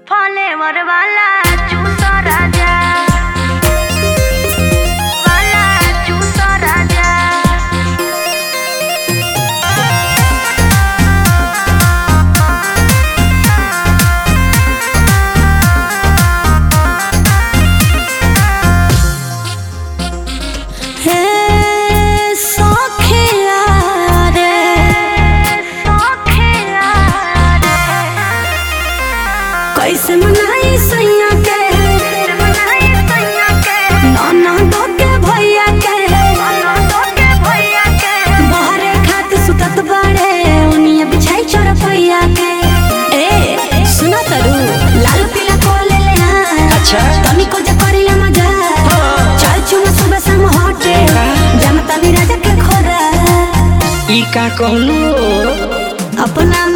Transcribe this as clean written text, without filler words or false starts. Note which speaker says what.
Speaker 1: Flavour वाला चूसा राजा वाला चूसा राजा।
Speaker 2: कैसे मनाई सैया के नाना दो के भैया के बहरे खात सुतत बड़े उनिया बिछाई चरपैया के। ए सुना तरू लाल पीला को ले ले आ अच्छा तनी को जे करिला मजा चल चुमा सुबह शाम हटे जनता भी राजा के खोरा
Speaker 3: ई का कहलू
Speaker 2: अपना